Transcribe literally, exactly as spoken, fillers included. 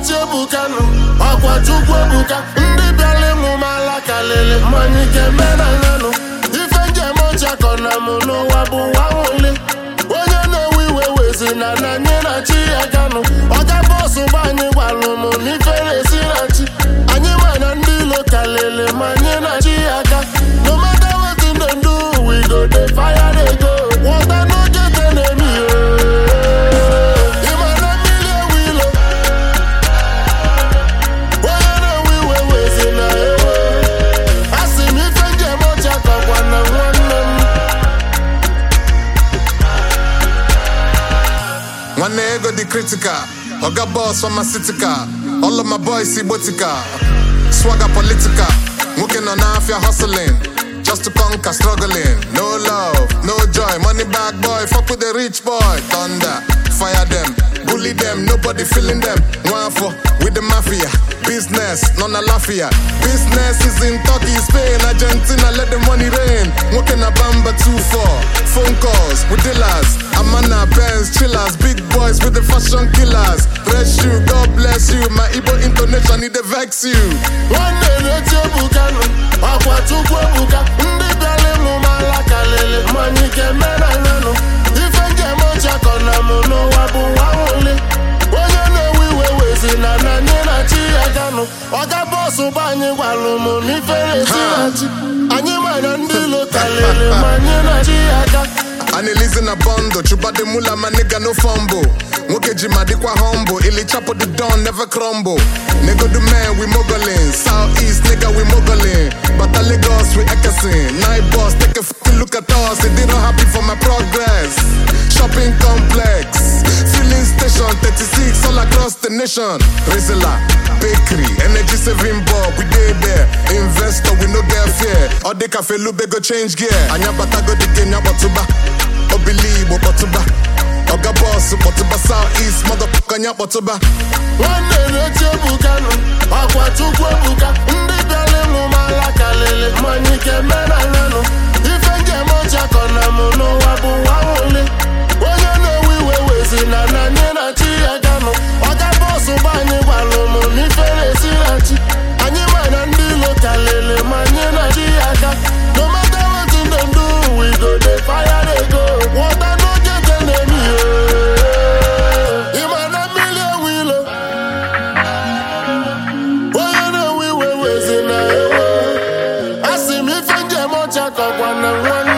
na-eti ebukanu ọkwa Chukwu ebuka ndị bịara ịmụ m ala kalịlị mmanya ike mena nyanụ ife njem ọchakọ na mụ n'ụwa bụ nwa nwụli onye na-ewe iwe wezi na na nye na chi ya ganụ ọga bọsụ gba anyị gwalụ m n'ife na-esi na chi anyị mana ndị ilo kalịlị ma nye na chi ya ga no matter wetin dem do we go dey fire dey go water no get enemy One ego the critical, Oga boss pharmaceutical. All of my boys botica, swagger political. Working on half your hustling, just to conquer struggling. No love, no joy, money bag boy. Fuck with the rich boy, thunder, fire them, bully them, nobody feeling them. One for with the mafia, business, none a lafia. Business is in Turkey, Spain, Argentina, let the money rain. Working a bamba two four, phone calls with dealers. Amana, Benz, chillers, big boys with the fashion killers. Bless you, God bless you. My Igbo intonation need to vex you. One day na-eti ebukanu ọkwa Chukwu ebuka ndị bịara ịmụ m ala kalịlị mmanya ike mena nyanụ ife njem ọchakọ na mụ n'ụwa bụ nwa nwụli onye na-ewe iwe wezi na na nye na chi ya ganụ ọga bọsụ gba anyị gwalụ m n'ife na-esi na chi anyị mana ndị ilo kalịlị ma nye na chi ya ga Annalise in a bundle, chuba the mula, my nigga no fumble. Woke jima dikwa humble, illy chop of the dawn never crumble. Nigga the man, we moguling. Southeast nigga, we moguling. But the Lagos, we echoing. Night boss, take a fucking look at us. They didn't happy for my progress. Shopping complex, filling station, thirty-six all across the nation. Rizla, bakery, energy saving bulb, we did there. Investor, we no get fear. All the cafe lube go change gear. Anya bata go the game, batuba. Believe Botuba, Oga boss, Botuba Southeast, motherfucker, nya Botuba. One day na-eti ebukanu ọkwa Chukwu ebuka ndị bịara ịmụ m ala kalịlị mmanya ike mena nyanụ ife njem ọchakọ na mụ n'ụwa bụ nwa nwụli onye na-ewe iwe wezi na na nye na chi ya ganụ ọga bọsụ gba anyị gwalụ m n'ife na-esi na chi anyị mana ndị ilo kalịlị ma nye na chi ya ga no matter wetin dem do we go dey fire dey go water no get enemy ịma na mmiri ewu ilo onye na-ewe iwe wezi na ewo asị m ife njem ọchakọ gwa na nwanne